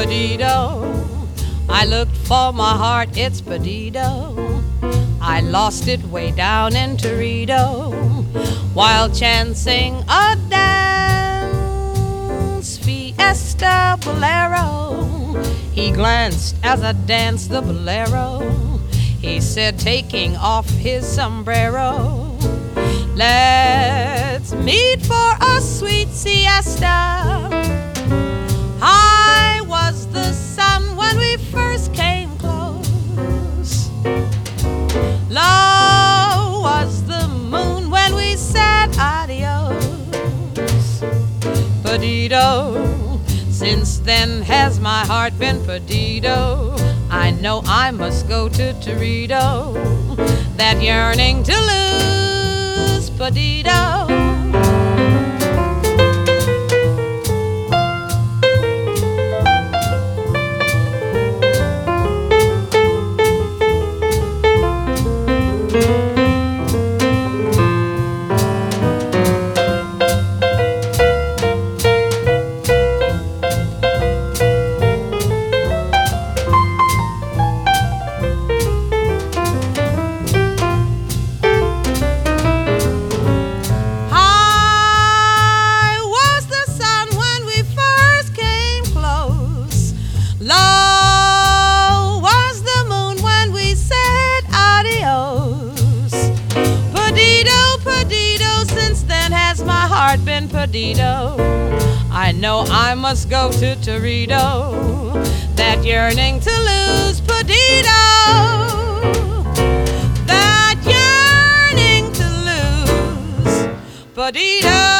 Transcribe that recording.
Perdido. I looked for my heart, it's perdido. I lost it way down in Torito while chancing a dance, fiesta bolero. He glanced as I danced the bolero. He said, taking off his sombrero, let's meet for a sweet siesta. High was the sun when we first came close. Low was the moon when we said adios. Perdido, since then has my heart been perdido. I know I must go to Torito, that yearning to lose, perdido. Low was the moon when we said adios. Perdido, perdido, since then has my heart been perdido. I know I must go to Torito, that yearning to lose, perdido. That yearning to lose, perdido.